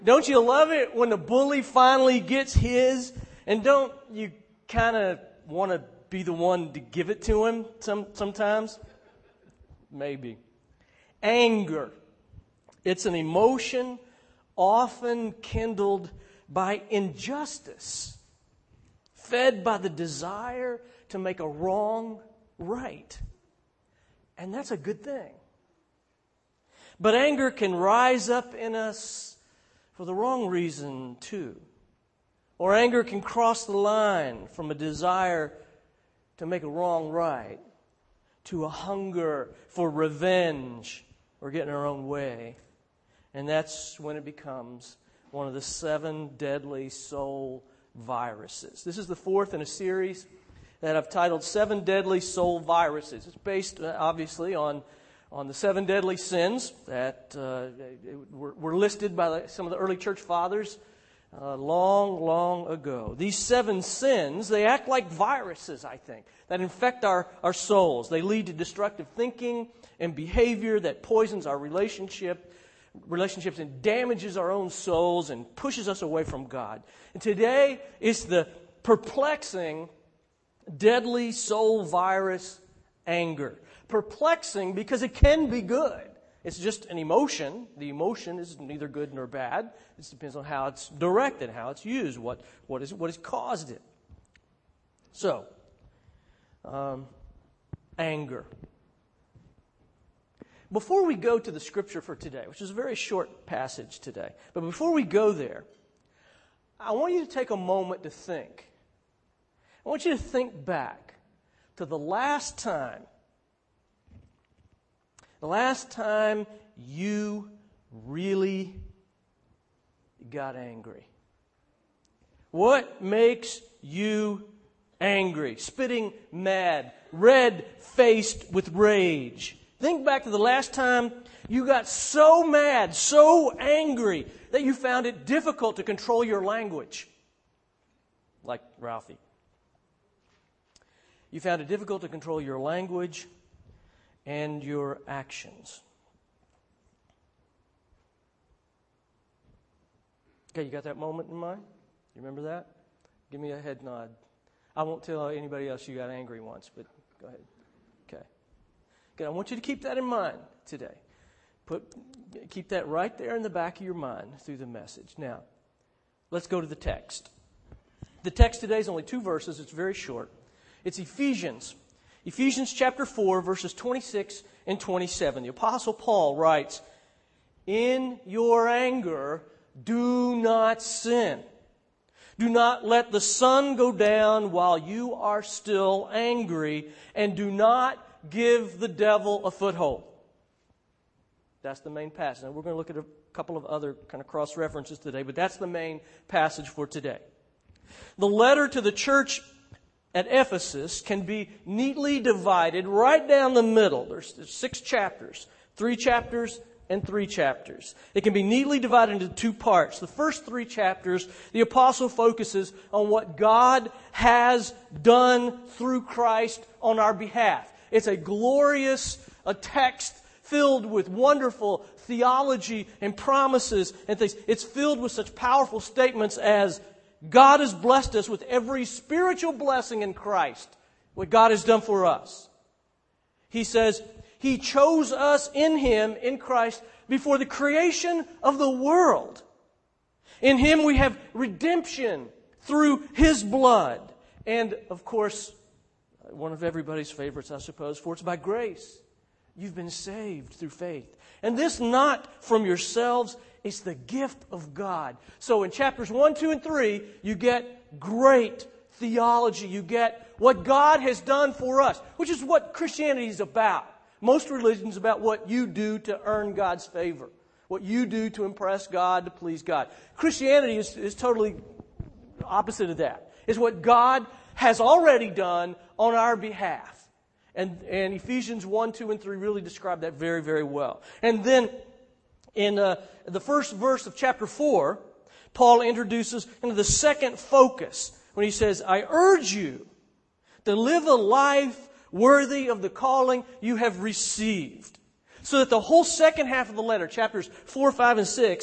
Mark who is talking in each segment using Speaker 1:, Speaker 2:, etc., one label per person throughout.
Speaker 1: Don't you love it when the bully finally gets his? And don't you kind of want to be the one to give it to him sometimes? Maybe. Anger. It's an emotion often kindled by injustice, fed by the desire to make a wrong right. And that's a good thing. But anger can rise up in us for the wrong reason too. Or anger can cross the line from a desire to make a wrong right to a hunger for revenge or getting our own way. And that's when it becomes one of the 7 deadly soul viruses. This is the 4th in a series that I've titled 7 Deadly Soul Viruses. It's based, obviously, on the 7 deadly sins that were listed by some of the early church fathers long ago. These 7 sins, they act like viruses, I think, that infect our souls. They lead to destructive thinking and behavior that poisons our relationships and damages our own souls and pushes us away from God. And today is the perplexing, deadly soul virus, anger. Perplexing because it can be good. It's just an emotion. The emotion is neither good nor bad. It depends on how it's directed, how it's used, what has caused it. So, anger. Before we go to the scripture for today, which is a very short passage today, but before we go there, I want you to take a moment to think. I want you to think back to the last time you really got angry. What makes you angry? Spitting mad, red-faced with rage. Think back to the last time you got so mad, so angry, that you found it difficult to control your language. Like Ralphie. You found it difficult to control your language and your actions. Okay, you got that moment in mind? You remember that? Give me a head nod. I won't tell anybody else you got angry once, but go ahead. Okay. Good. I want you to keep that in mind today. Keep that right there in the back of your mind through the message. Now, let's go to the text. The text today is only 2 verses. It's very short. It's Ephesians. Ephesians chapter 4, verses 26 and 27. The Apostle Paul writes, "In your anger, do not sin. Do not let the sun go down while you are still angry, and do not give the devil a foothold." That's the main passage. Now, we're going to look at a couple of other kind of cross-references today, but that's the main passage for today. The letter to the church at Ephesus can be neatly divided right down the middle. There's 6 chapters, 3 chapters and 3 chapters. It can be neatly divided into 2 parts. The first 3 chapters, the apostle focuses on what God has done through Christ on our behalf. It's a glorious text filled with wonderful theology and promises and things. It's filled with such powerful statements as God has blessed us with every spiritual blessing in Christ, what God has done for us. He says, He chose us in Him, in Christ, before the creation of the world. In Him we have redemption through His blood. And, of course, one of everybody's favorites, I suppose, for it's by grace. You've been saved through faith. And this not from yourselves, it's the gift of God. So in chapters 1, 2, and 3, you get great theology. You get what God has done for us, which is what Christianity is about. Most religions about what you do to earn God's favor, what you do to impress God, to please God. Christianity is totally opposite of that. It's what God has already done on our behalf. And Ephesians 1, 2, and 3 really describe that very, very well. And then in the first verse of chapter 4, Paul introduces into the second focus when he says, "I urge you to live a life worthy of the calling you have received." So that the whole second half of the letter, chapters 4, 5, and 6,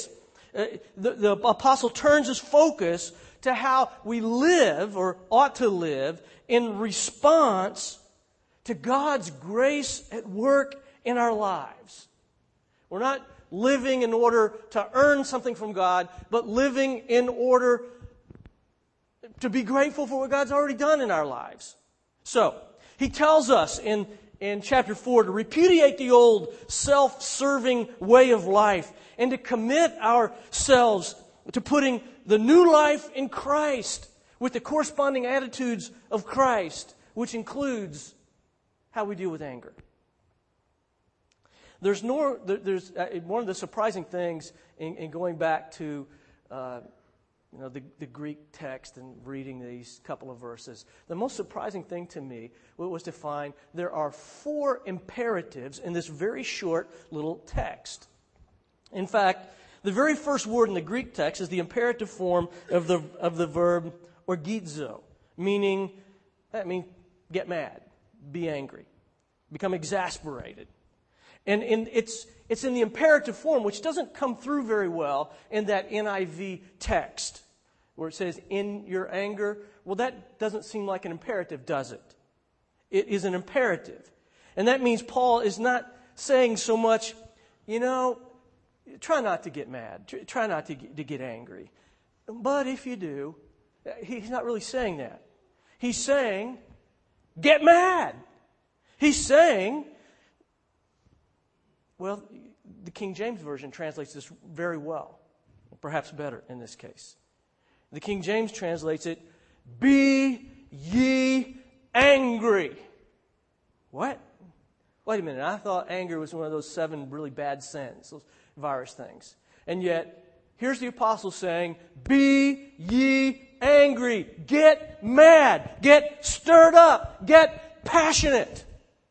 Speaker 1: The apostle turns his focus to how we live, or ought to live, in response to God's grace at work in our lives. We're not living in order to earn something from God, but living in order to be grateful for what God's already done in our lives. So, he tells us in chapter 4 to repudiate the old self-serving way of life and to commit ourselves to putting the new life in Christ with the corresponding attitudes of Christ, which includes how we deal with anger. There's one of the surprising things in going back to the Greek text and reading these couple of verses. The most surprising thing to me was to find there are 4 imperatives in this very short little text. In fact, the very first word in the Greek text is the imperative form of the verb orgizo, meaning get mad, be angry, become exasperated. And it's in the imperative form, which doesn't come through very well in that NIV text, where it says, in your anger. Well, that doesn't seem like an imperative, does it? It is an imperative. And that means Paul is not saying so much, try not to get mad, try not to get angry. But if you do, he's not really saying that. He's saying, get mad. He's saying, well, the King James Version translates this very well, perhaps better in this case. The King James translates it, be ye angry. What? Wait a minute, I thought anger was one of those 7 really bad sins, those virus things. And yet, here's the apostle saying, be ye angry, get mad, get stirred up, get passionate.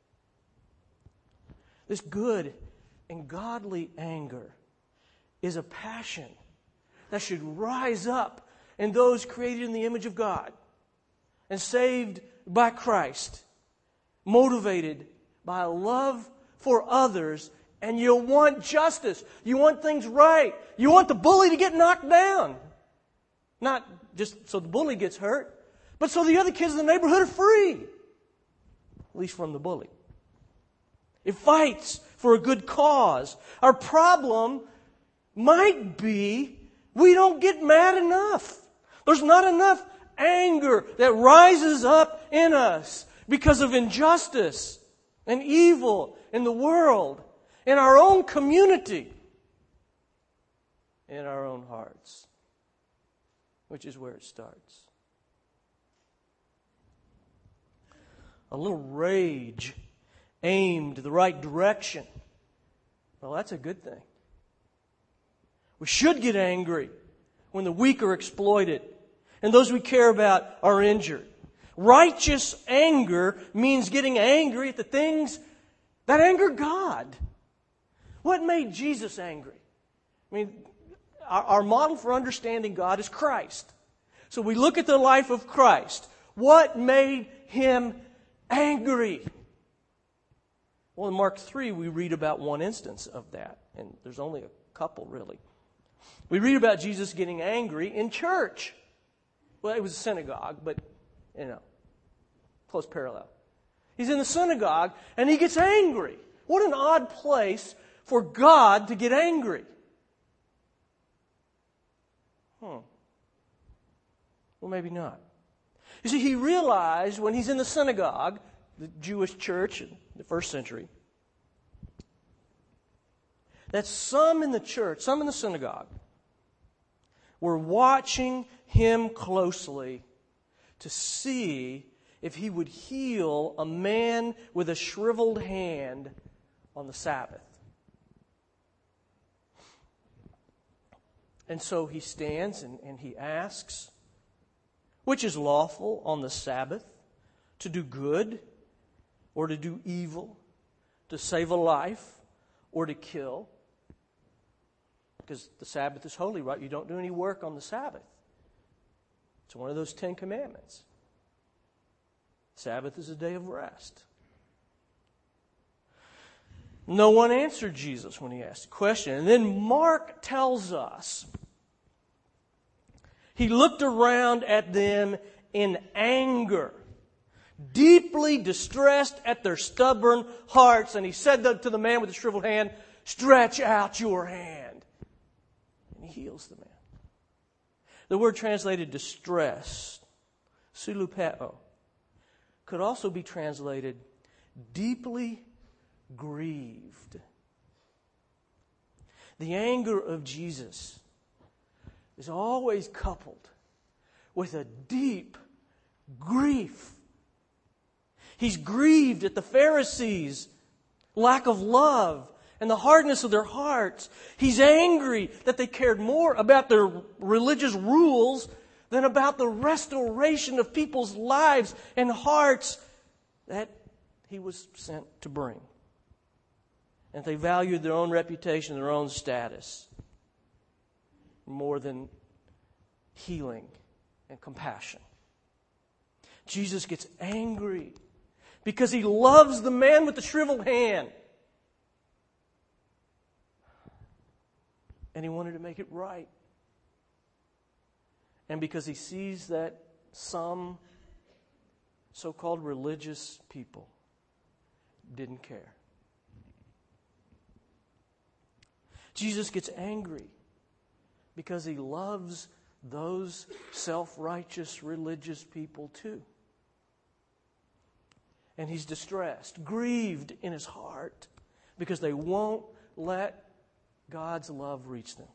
Speaker 1: This good and godly anger is a passion that should rise up in those created in the image of God and saved by Christ, motivated by a love for others, and you want justice. You want things right. You want the bully to get knocked down. Not just so the bully gets hurt, but so the other kids in the neighborhood are free, at least from the bully. It fights for a good cause. Our problem might be we don't get mad enough. There's not enough anger that rises up in us because of injustice and evil in the world, in our own community, in our own hearts, which is where it starts. A little rage aimed the right direction, well, that's a good thing. We should get angry when the weak are exploited and those we care about are injured. Righteous anger means getting angry at the things that anger God. What made Jesus angry? Our model for understanding God is Christ. So we look at the life of Christ. What made Him angry? Well, in Mark 3, we read about one instance of that. And there's only a couple, really. We read about Jesus getting angry in church. Well, it was a synagogue, but, close parallel. He's in the synagogue, and he gets angry. What an odd place for God to get angry. Well, maybe not. You see, he realized when he's in the synagogue, the Jewish church in the first century, that some in the church, some in the synagogue, were watching him closely to see if he would heal a man with a shriveled hand on the Sabbath. And so he stands and he asks, which is lawful on the Sabbath, to do good or to do evil, to save a life or to kill? Because the Sabbath is holy, right? You don't do any work on the Sabbath. It's one of those 10 commandments. Sabbath is a day of rest. No one answered Jesus when he asked the question. And then Mark tells us he looked around at them in anger, deeply distressed at their stubborn hearts. And he said to the man with the shriveled hand, "Stretch out your hand." And he heals the man. The word translated distress, sulupeo, could also be translated deeply grieved. The anger of Jesus is always coupled with a deep grief. He's grieved at the Pharisees' lack of love and the hardness of their hearts. He's angry that they cared more about their religious rules than about the restoration of people's lives and hearts that he was sent to bring. And they valued their own reputation, their own status, more than healing and compassion. Jesus gets angry because he loves the man with the shriveled hand. And he wanted to make it right. And because he sees that some so-called religious people didn't care. Jesus gets angry because he loves those self-righteous religious people too. And he's distressed, grieved in his heart because they won't let God's love reach them.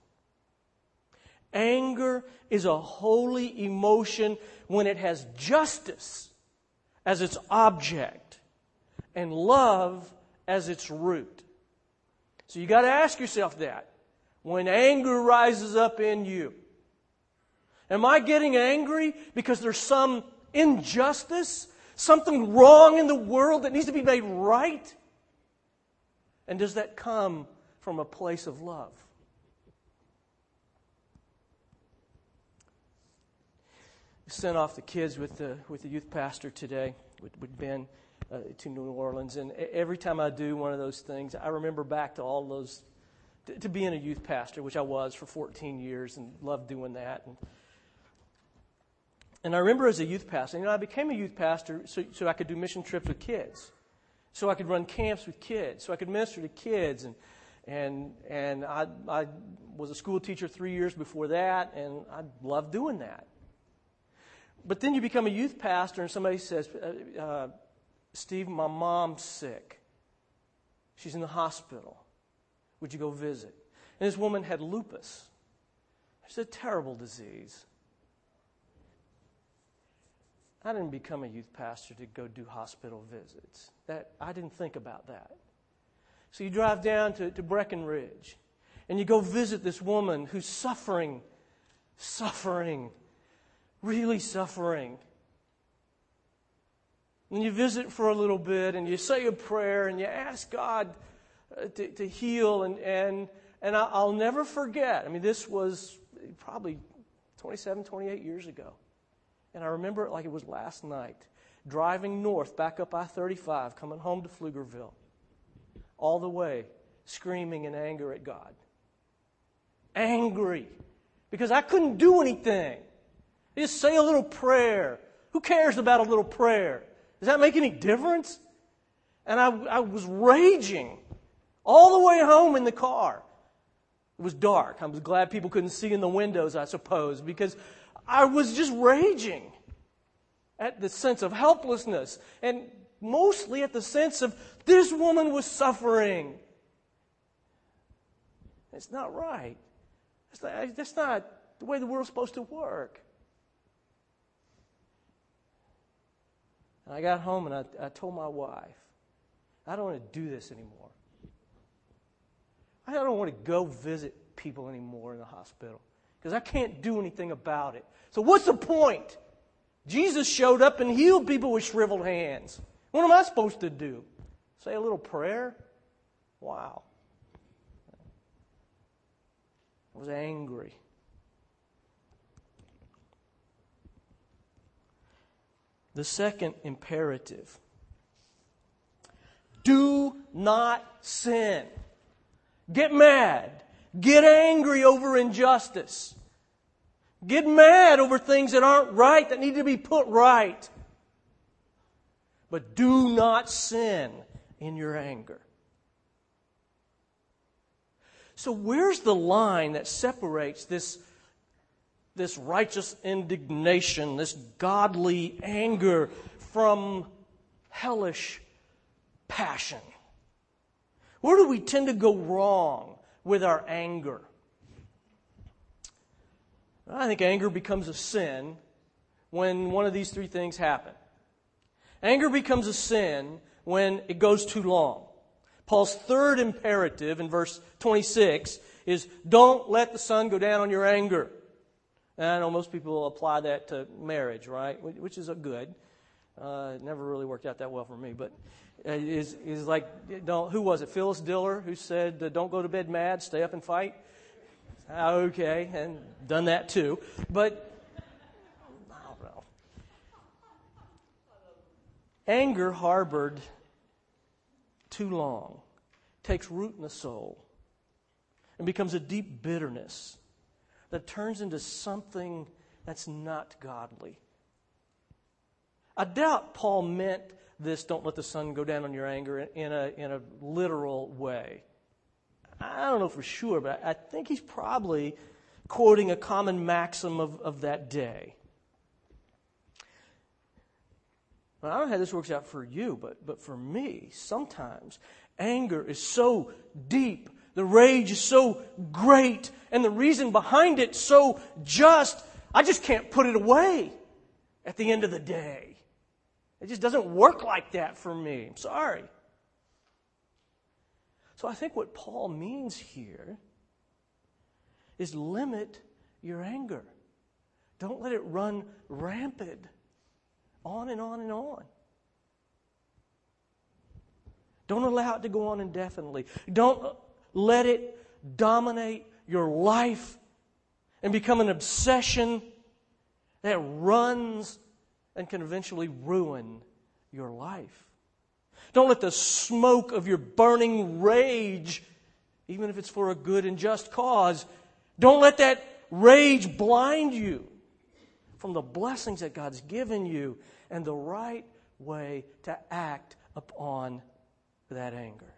Speaker 1: Anger is a holy emotion when it has justice as its object and love as its root. So you got to ask yourself that. When anger rises up in you, am I getting angry because there's some injustice, something wrong in the world that needs to be made right? And does that come from a place of love? Sent off the kids with the youth pastor today, with Ben, to New Orleans. And every time I do one of those things, I remember back to all those, to being a youth pastor, which I was for 14 years and loved doing that. And I remember as a youth pastor, I became a youth pastor so I could do mission trips with kids, so I could run camps with kids, so I could minister to kids. And I was a school teacher 3 years before that, and I loved doing that. But then you become a youth pastor and somebody says, "Steve, my mom's sick. She's in the hospital. Would you go visit?" And this woman had lupus. It's a terrible disease. I didn't become a youth pastor to go do hospital visits. I didn't think about that. So you drive down to Breckenridge and you go visit this woman who's suffering, really suffering. And you visit for a little bit and you say a prayer and you ask God to heal. And I'll never forget. This was probably 27, 28 years ago. And I remember it like it was last night. Driving north, back up I-35, coming home to Pflugerville. All the way, screaming in anger at God. Angry. Because I couldn't do anything. Just say a little prayer. Who cares about a little prayer? Does that make any difference? And I was raging all the way home in the car. It was dark. I was glad people couldn't see in the windows, I suppose, because I was just raging at the sense of helplessness and mostly at the sense of this woman was suffering. It's not right. That's not the way the world's supposed to work. And I got home and I told my wife, I don't want to do this anymore. I don't want to go visit people anymore in the hospital because I can't do anything about it. So what's the point? Jesus showed up and healed people with shriveled hands. What am I supposed to do? Say a little prayer? Wow. I was angry. The second imperative. Do not sin. Get mad. Get angry over injustice. Get mad over things that aren't right, that need to be put right. But do not sin in your anger. So where's the line that separates this righteous indignation, this godly anger from hellish passion? Where do we tend to go wrong with our anger? I think anger becomes a sin when one of these three things happen. Anger becomes a sin when it goes too long. Paul's third imperative in verse 26 is, don't let the sun go down on your anger. And I know most people apply that to marriage, right? Which is a good. It never really worked out that well for me, but is like, who was it? Phyllis Diller, who said, don't go to bed mad, stay up and fight. Okay, and done that too. But, I don't know. Anger harbored too long takes root in the soul and becomes a deep bitterness that turns into something that's not godly. I doubt Paul meant this, don't let the sun go down on your anger, in a literal way. I don't know for sure, but I think he's probably quoting a common maxim of that day. Well, I don't know how this works out for you, but for me, sometimes anger is so deep, the rage is so great, and the reason behind it so just, I just can't put it away at the end of the day. It just doesn't work like that for me. I'm sorry. So I think what Paul means here is limit your anger. Don't let it run rampant on and on and on. Don't allow it to go on indefinitely. Don't let it dominate your life and become an obsession that runs and can eventually ruin your life. Don't let the smoke of your burning rage, even if it's for a good and just cause, don't let that rage blind you from the blessings that God's given you and the right way to act upon that anger.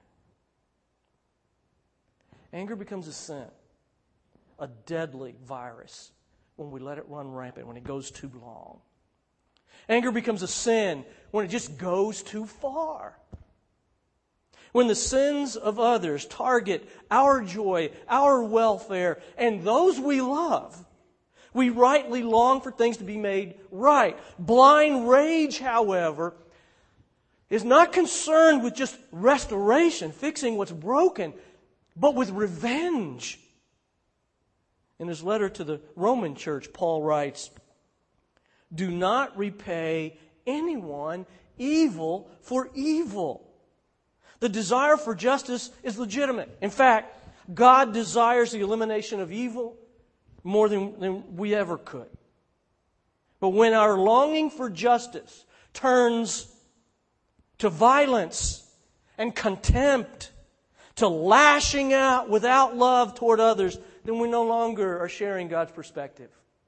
Speaker 1: Anger becomes a sin, a deadly virus, when we let it run rampant, when it goes too long. Anger becomes a sin when it just goes too far. When the sins of others target our joy, our welfare, and those we love, we rightly long for things to be made right. Blind rage, however, is not concerned with just restoration, fixing what's broken, but with revenge. In his letter to the Roman church, Paul writes, "Do not repay anyone evil for evil." The desire for justice is legitimate. In fact, God desires the elimination of evil more than we ever could. But when our longing for justice turns to violence and contempt, to lashing out without love toward others, then we no longer are sharing God's perspective.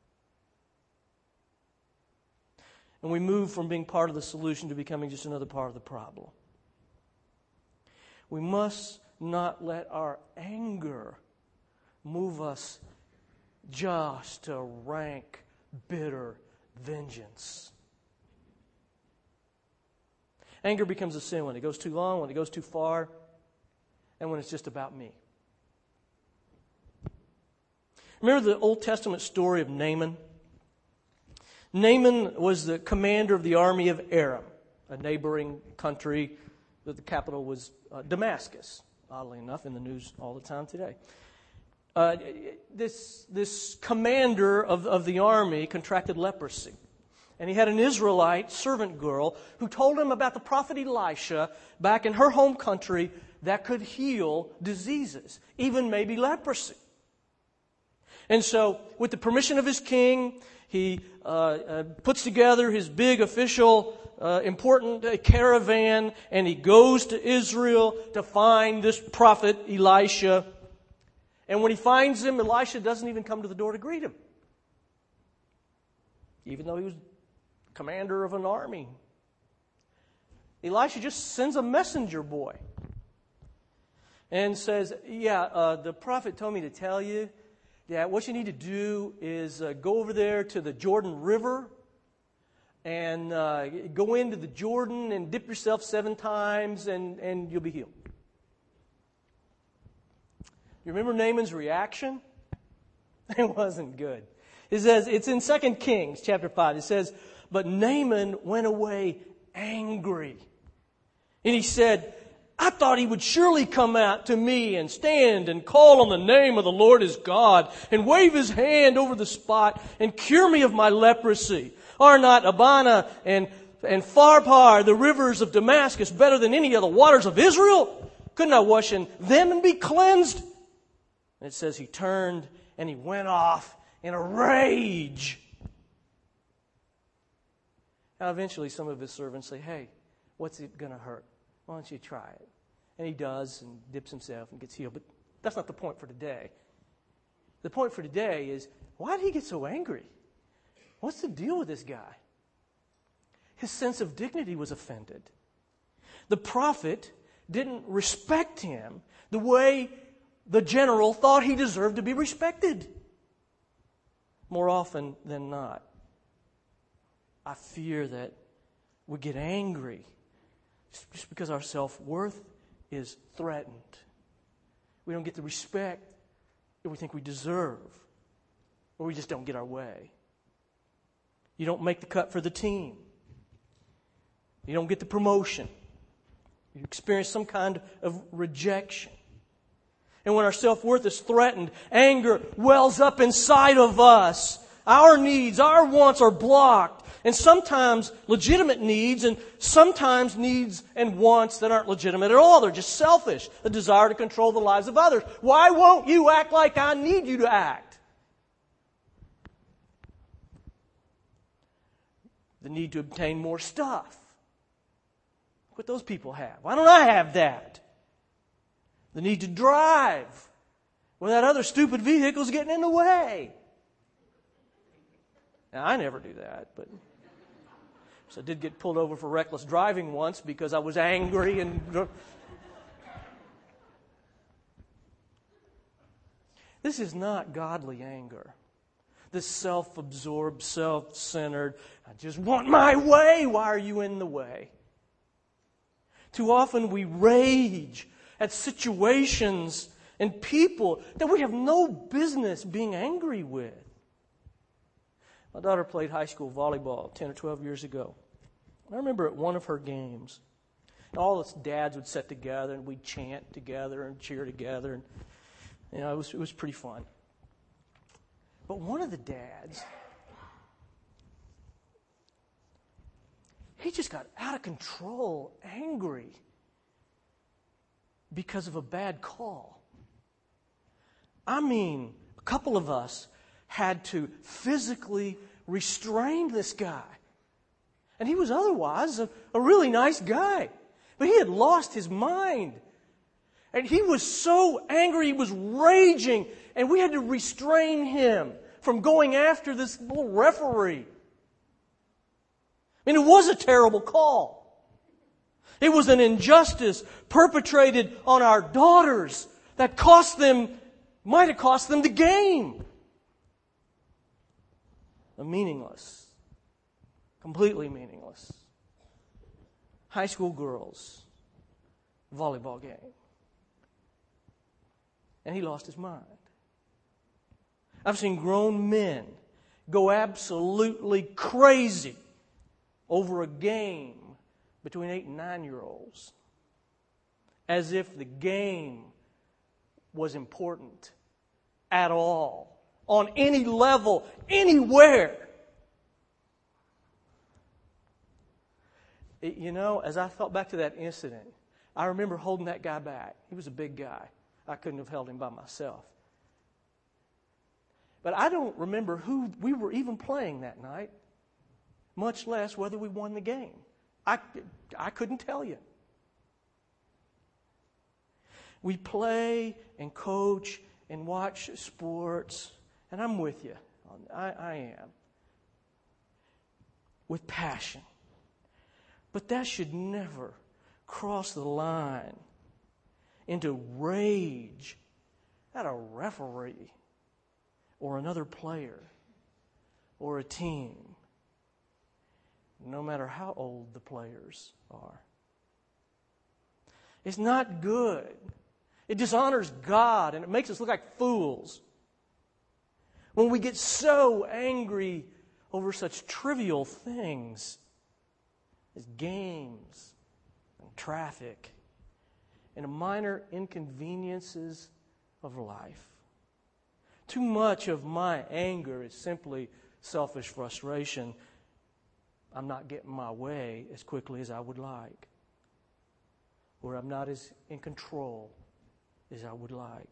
Speaker 1: And we move from being part of the solution to becoming just another part of the problem. We must not let our anger move us just to rank, bitter vengeance. Anger becomes a sin when it goes too long, when it goes too far, and when it's just about me. Remember the Old Testament story of Naaman? Naaman was the commander of the army of Aram, a neighboring country that the capital was Damascus, oddly enough, in the news all the time today. This commander of the army contracted leprosy. And he had an Israelite servant girl who told him about the prophet Elisha back in her home country that could heal diseases, even maybe leprosy. And so, with the permission of his king, he puts together his big official, important caravan, and he goes to Israel to find this prophet Elisha. And when he finds him, Elisha doesn't even come to the door to greet him, even though he was commander of an army. Elisha just sends a messenger boy and says, the prophet told me to tell you that what you need to do is go over there to the Jordan River and go into the Jordan and dip yourself 7 times and you'll be healed. You remember Naaman's reaction? It wasn't good. It says, it's in 2 Kings chapter 5. It says, but Naaman went away angry. And he said, I thought he would surely come out to me and stand and call on the name of the Lord his God and wave his hand over the spot and cure me of my leprosy. Are not Abana and Pharpar, the rivers of Damascus, better than any of the waters of Israel? Couldn't I wash in them and be cleansed? And it says he turned and he went off in a rage. Now eventually some of his servants say, hey, what's it going to hurt? Why don't you try it? And he does and dips himself and gets healed. But that's not the point for today. The point for today is, why did he get so angry? What's the deal with this guy? His sense of dignity was offended. The prophet didn't respect him the way the general thought he deserved to be respected. More often than not, I fear that we get angry just because our self-worth is threatened. We don't get the respect that we think we deserve, or we just don't get our way. You don't make the cut for the team. You don't get the promotion. You experience some kind of rejection. And when our self-worth is threatened, anger wells up inside of us. Our needs, our wants are blocked. And sometimes legitimate needs, and sometimes needs and wants that aren't legitimate at all. They're just selfish. A desire to control the lives of others. Why won't you act like I need you to act? The need to obtain more stuff. What those people have. Why don't I have that? The need to drive when that other stupid vehicle's getting in the way. Now, I never do that, but so I did get pulled over for reckless driving once because I was angry and... This is not godly anger. This self-absorbed, self-centered, I just want my way. Why are you in the way? Too often we rage at situations and people that we have no business being angry with. My daughter played high school volleyball 10 or 12 years ago. I remember at one of her games, all its dads would sit together and we'd chant together and cheer together. And, it was pretty fun. But one of the dads, he just got out of control, angry, because of a bad call. I mean, a couple of us had to physically restrain this guy. And he was otherwise a really nice guy. But he had lost his mind. And he was so angry, he was raging, and we had to restrain him from going after this little referee. I mean, it was a terrible call. It was an injustice perpetrated on our daughters that might have cost them the game. Meaningless. Completely meaningless. High school girls. Volleyball game. And he lost his mind. I've seen grown men go absolutely crazy over a game between 8 and 9-year-olds, as if the game was important at all, on any level, anywhere. As I thought back to that incident, I remember holding that guy back. He was a big guy. I couldn't have held him by myself. But I don't remember who we were even playing that night, much less whether we won the game. I couldn't tell you. We play and coach and watch sports, and I'm with you. I am. With passion. But that should never cross the line into rage at a referee or another player or a team, no matter how old the players are. It's not good. It dishonors God, and it makes us look like fools when we get so angry over such trivial things as games and traffic and minor inconveniences of life. Too much of my anger is simply selfish frustration. I'm not getting my way as quickly as I would like, or I'm not as in control as I would like.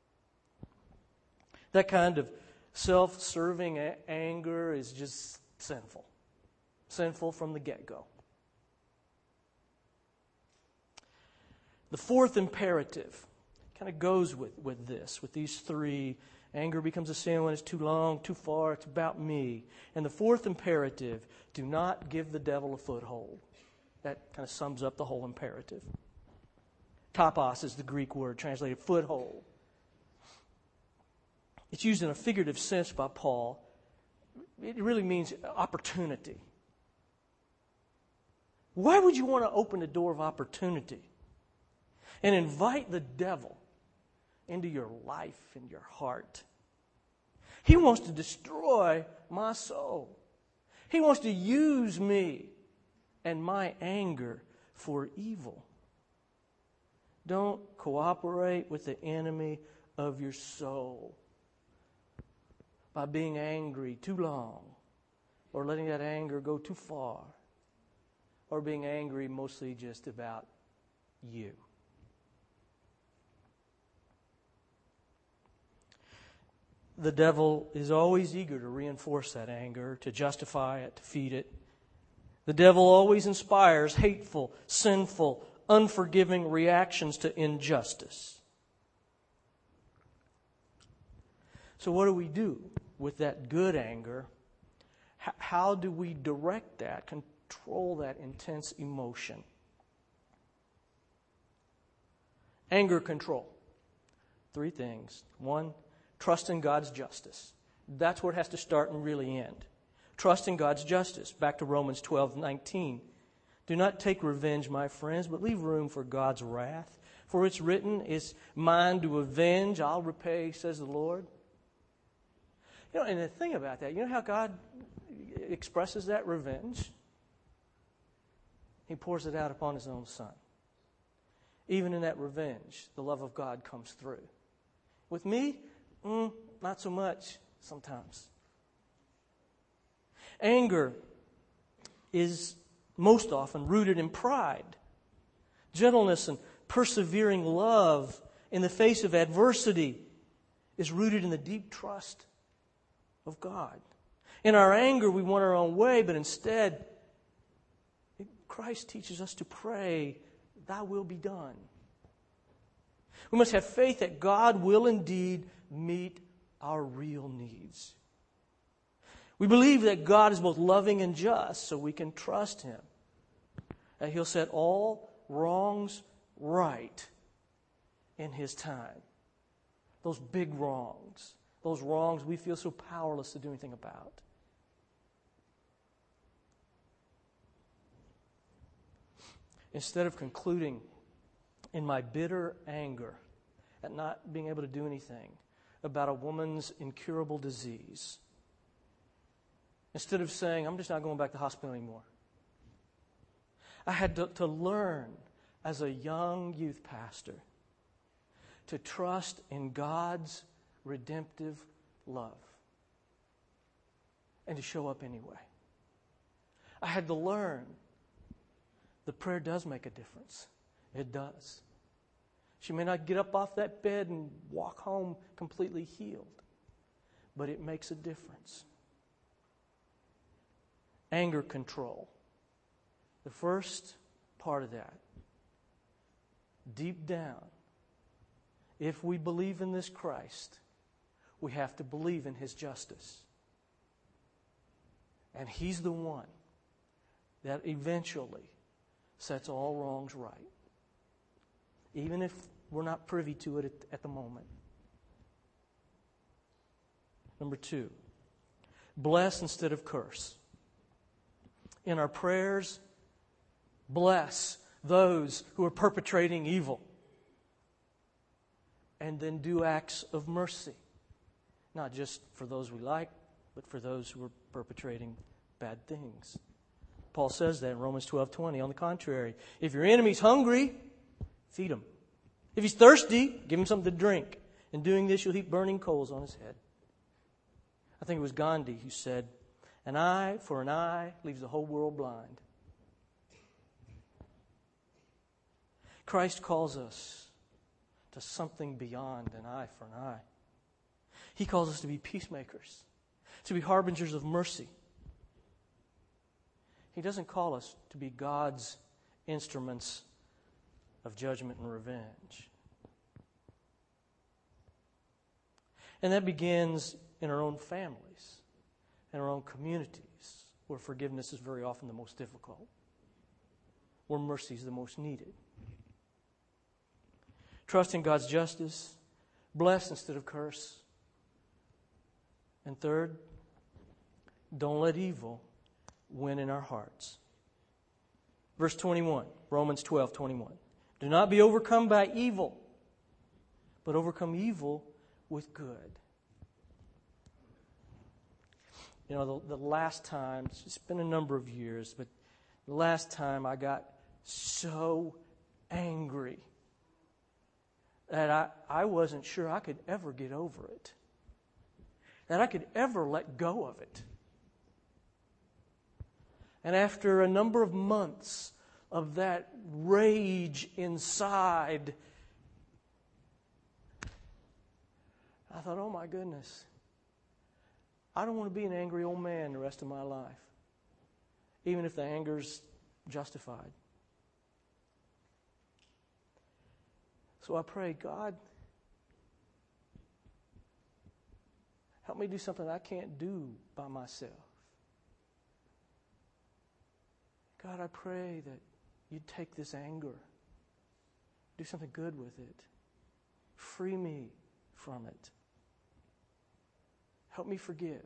Speaker 1: That kind of self-serving anger is just sinful. Sinful from the get-go. The fourth imperative kind of goes with this, with these three. Anger becomes a sin when it's too long, too far, it's about me. And the fourth imperative, do not give the devil a foothold. That kind of sums up the whole imperative. Topos is the Greek word translated foothold. It's used in a figurative sense by Paul. It really means opportunity. Why would you want to open the door of opportunity and invite the devil into your life and your heart? He wants to destroy my soul. He wants to use me and my anger for evil. Don't cooperate with the enemy of your soul by being angry too long, or letting that anger go too far, or being angry mostly just about you. The devil is always eager to reinforce that anger, to justify it, to feed it. The devil always inspires hateful, sinful, unforgiving reactions to injustice. So what do we do with that good anger? How do we direct that, control that intense emotion? Anger control. 3 things. 1, trust in God's justice. That's where it has to start and really end. Trust in God's justice. Back to Romans 12:19. Do not take revenge, my friends, but leave room for God's wrath. For it's written, it's mine to avenge, I'll repay, says the Lord. You know, and the thing about that, you know how God expresses that revenge? He pours it out upon His own Son. Even in that revenge, the love of God comes through. With me, not so much sometimes. Anger is most often rooted in pride. Gentleness and persevering love in the face of adversity is rooted in the deep trust of God. In our anger, we want our own way, but instead, Christ teaches us to pray, Thy will be done. We must have faith that God will indeed meet our real needs. We believe that God is both loving and just, so we can trust Him. That He'll set all wrongs right in His time. Those big wrongs. Those wrongs we feel so powerless to do anything about. Instead of concluding in my bitter anger at not being able to do anything about a woman's incurable disease, instead of saying, I'm just not going back to the hospital anymore, I had to learn as a young youth pastor to trust in God's redemptive love and to show up anyway. I had to learn that prayer does make a difference. It does. She may not get up off that bed and walk home completely healed, but it makes a difference. Anger control. The first part of that, deep down, if we believe in this Christ, we have to believe in His justice. And He's the one that eventually sets all wrongs right, even if we're not privy to it at the moment. Number 2, bless instead of curse. In our prayers, bless those who are perpetrating evil. And then do acts of mercy. Not just for those we like, but for those who are perpetrating bad things. Paul says that in Romans 12:20. On the contrary, if your enemy's hungry, feed him. If he's thirsty, give him something to drink. In doing this, you'll heap burning coals on his head. I think it was Gandhi who said, an eye for an eye leaves the whole world blind. Christ calls us to something beyond an eye for an eye. He calls us to be peacemakers, to be harbingers of mercy. He doesn't call us to be God's instruments of judgment and revenge. And that begins in our own families, in our own communities, where forgiveness is very often the most difficult, where mercy is the most needed. Trust in God's justice, bless instead of curse. And third, don't let evil win in our hearts. Verse 21, Romans 12:21. Do not be overcome by evil, but overcome evil with good. You know, the last time, it's been a number of years, but the last time I got so angry that I wasn't sure I could ever get over it, that I could ever let go of it. And after a number of months of that rage inside, I thought, oh my goodness, I don't want to be an angry old man the rest of my life, even if the anger's justified. So I prayed, God, help me do something I can't do by myself. God, I pray that you'd take this anger, do something good with it. Free me from it. Help me forgive.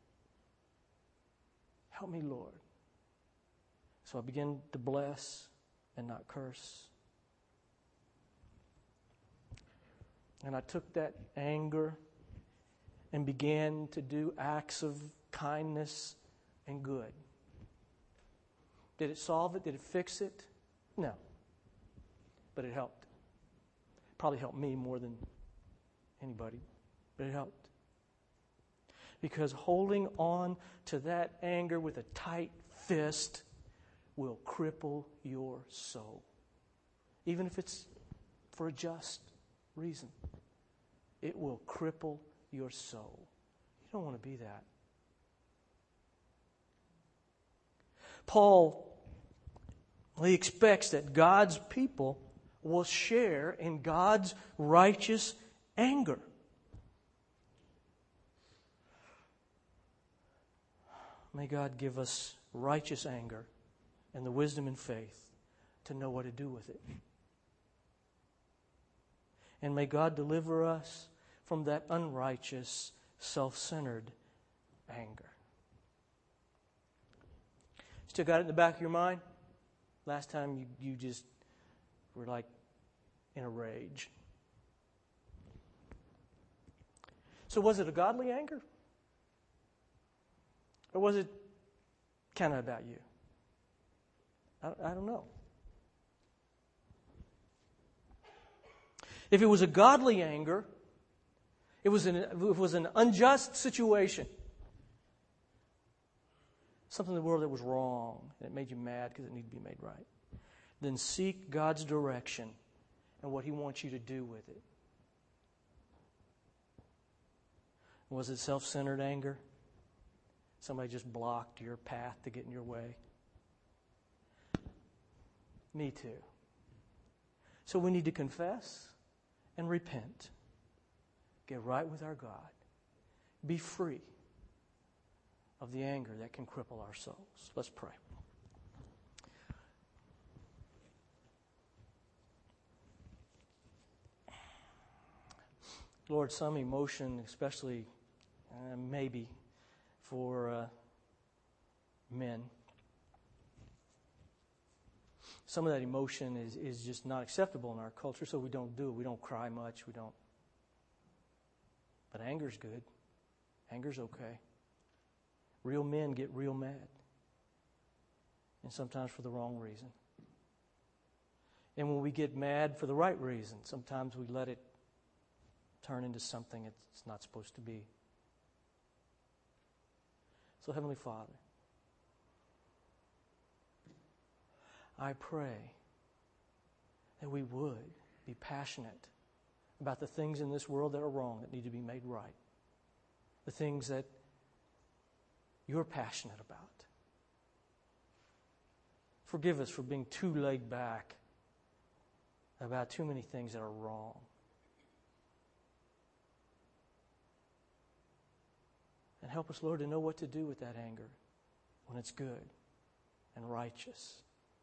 Speaker 1: Help me, Lord. So I began to bless and not curse. And I took that anger and began to do acts of kindness and good. Did it solve it? Did it fix it? No. But it helped. Probably helped me more than anybody, but it helped. Because holding on to that anger with a tight fist will cripple your soul. Even if it's for a just reason. It will cripple your soul. You don't want to be that. Paul, he expects that God's people will share in God's righteous anger. May God give us righteous anger and the wisdom and faith to know what to do with it. And may God deliver us from that unrighteous, self-centered anger. Still got it in the back of your mind? Last time you just were like in a rage. So was it a godly anger? Or was it kind of about you? I don't know. If it was a godly anger, it was an unjust situation. Something in the world that was wrong, and it made you mad because it needed to be made right. Then seek God's direction and what He wants you to do with it. Was it self-centered anger? Somebody just blocked your path to get in your way? Me too. So we need to confess and repent. Get right with our God. Be free of the anger that can cripple our souls. Let's pray. Lord, some emotion, especially maybe for men, some of that emotion is just not acceptable in our culture, so we don't do it. We don't cry much. We don't. But anger's good. Anger's okay. Real men get real mad. And sometimes for the wrong reason. And when we get mad for the right reason, sometimes we let it turn into something it's not supposed to be. So, Heavenly Father, I pray that we would be passionate about the things in this world that are wrong that need to be made right. The things that you're passionate about. Forgive us for being too laid back about too many things that are wrong. And help us, Lord, to know what to do with that anger when it's good and righteous.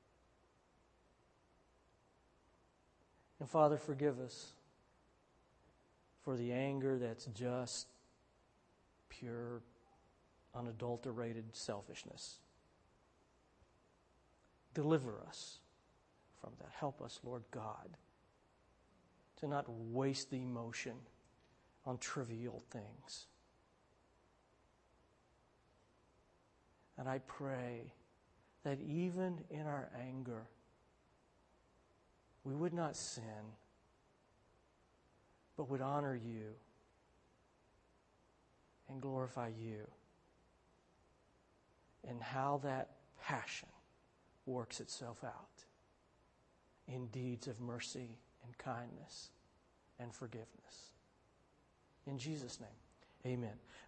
Speaker 1: And Father, forgive us for the anger that's just pure, unadulterated selfishness. Deliver us from that. Help us, Lord God, to not waste the emotion on trivial things. And I pray that even in our anger, we would not sin, but would honor you and glorify you, and how that passion works itself out in deeds of mercy and kindness and forgiveness. In Jesus' name, amen.